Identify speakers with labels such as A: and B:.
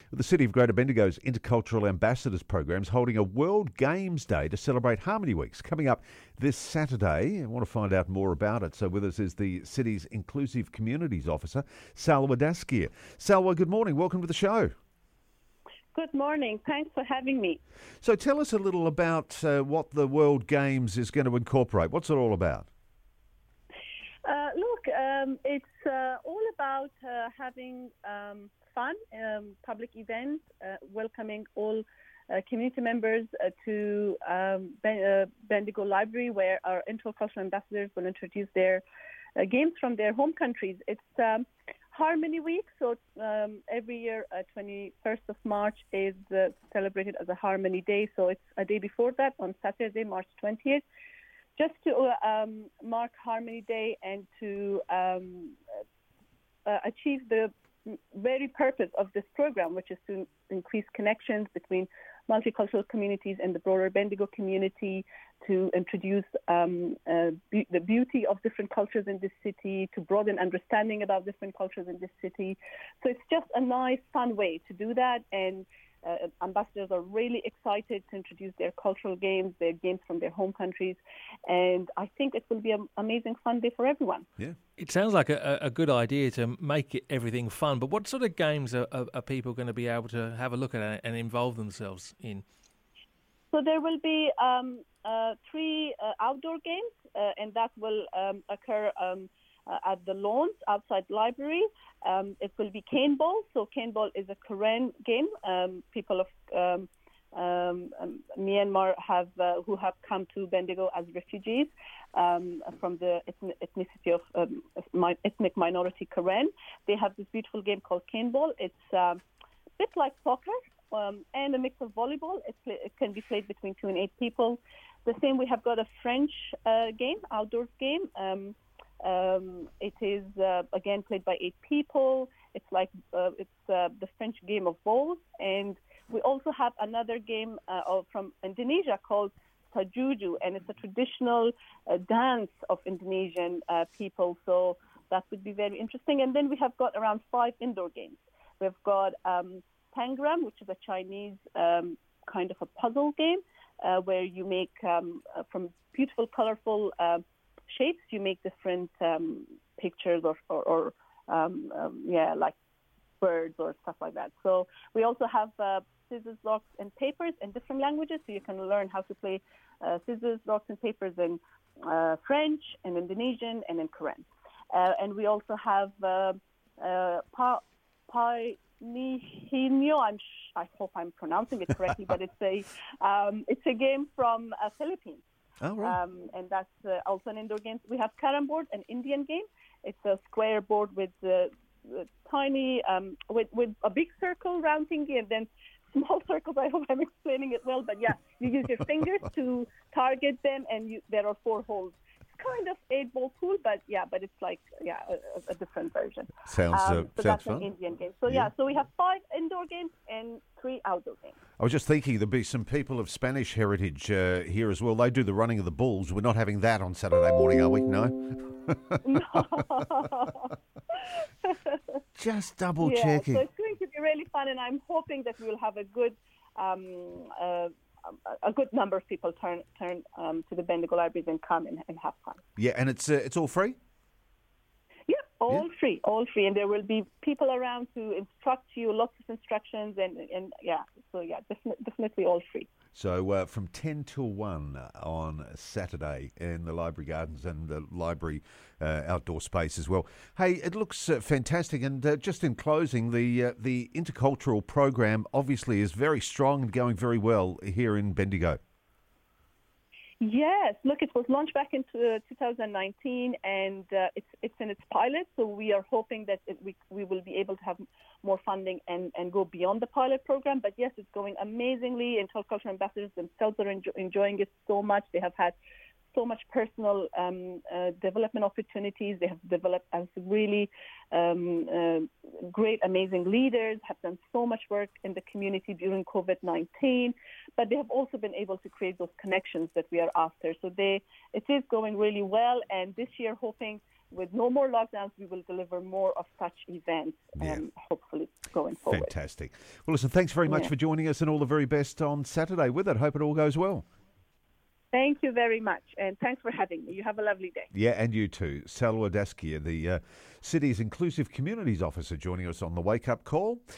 A: The City of Greater Bendigo's Intercultural Ambassadors program is holding a World Games Day to celebrate Harmony Weeks coming up this Saturday. I want to find out more about it. So with us is the city's Inclusive Communities Officer, Salwa Daskir. Salwa, good morning. Welcome to the show.
B: Good morning. Thanks for having me.
A: So tell us a little about what the World Games is going to incorporate. What's it all about?
B: It's all about having fun, public events, welcoming all community members to Bendigo Library, where our intercultural ambassadors will introduce their games from their home countries. It's Harmony Week, so every year, 21st of March is celebrated as a Harmony Day. So it's a day before that, on Saturday, March 20th, just to mark Harmony Day and to achieve the very purpose of this program, which is to increase connections between multicultural communities and the broader Bendigo community, to introduce the beauty of different cultures in this city, to broaden understanding about different cultures in this city. So it's just a nice, fun way to do that, and ambassadors are really excited to introduce their cultural games, their games from their home countries, and I think it will be an amazing fun day for everyone.
A: Yeah.
C: It sounds like a good idea to make everything fun, but what sort of games are people going to be able to have a look at and involve themselves in?
B: So there will be 3 outdoor games, and that will occur at the lawns outside the library. It will be cane ball. So cane ball is a Karen game. People of Myanmar who have come to Bendigo as refugees from the ethnicity of ethnic minority Karen. They have this beautiful game called cane ball. It's a bit like soccer and a mix of volleyball. It can be played between 2 and 8 people. The same, we have got a French game, outdoors game. It is again played by 8 people. It's like the French game of bowls, and we also have another game from Indonesia called Sajuju, and it's a traditional dance of Indonesian people. So that would be very interesting. And then we have got around 5 indoor games. We've got Tangram, which is a Chinese kind of a puzzle game where you make from beautiful, colorful shapes, you make different pictures or like birds or stuff like that. So we also have scissors, rocks, and papers in different languages, so you can learn how to play scissors, rocks, and papers in French, and Indonesian, and in Karen. And we also have Painihino. I hope I'm pronouncing it correctly, but it's a game from Philippines.
A: Oh, right.
B: And that's also an indoor game. We have Carom board, an Indian game. It's a square board with tiny, with a big circle round thingy, and then small circles. I hope I'm explaining it well, but yeah, you use your fingers to target them, and there are 4 holes. It's kind of 8-ball pool, but it's like a different version.
A: Sounds
B: so that's
A: fun.
B: an Indian game. So so we have 5 indoor games and 3 outdoor games.
A: I was just thinking there'll be some people of Spanish heritage here as well. They do the running of the bulls. We're not having that on Saturday morning, are we? No? Just double checking.
B: So it's going to be really fun, and I'm hoping that we will have a good number of people turn to the Bendigo Libraries and come and have fun.
A: Yeah, and it's all free?
B: Yeah, all free, and there will be people around to instruct you, lots of instructions, and definitely all free.
A: So from 10 till 1 on Saturday in the Library Gardens and the Library outdoor space as well. Hey, it looks fantastic. And just in closing, the intercultural program obviously is very strong and going very well here in Bendigo.
B: Yes, look, it was launched back in 2019, and it's in its pilot. So we are hoping that we will be able to have more funding and go beyond the pilot program. But yes, it's going amazingly. Intercultural ambassadors themselves are enjoying it so much. They have had so much personal development opportunities. They have developed as really great, amazing leaders, have done so much work in the community during COVID-19, but they have also been able to create those connections that we are after. So it is going really well, and this year hoping with no more lockdowns, we will deliver more of such events, hopefully going forward.
A: Fantastic. Well, listen, thanks very much for joining us, and all the very best on Saturday with it. Hope it all goes well.
B: Thank you very much, and thanks for having me. You have a lovely day.
A: Yeah, and you too. Salwa Daskia, the city's Inclusive Communities Officer, joining us on the Wake Up Call.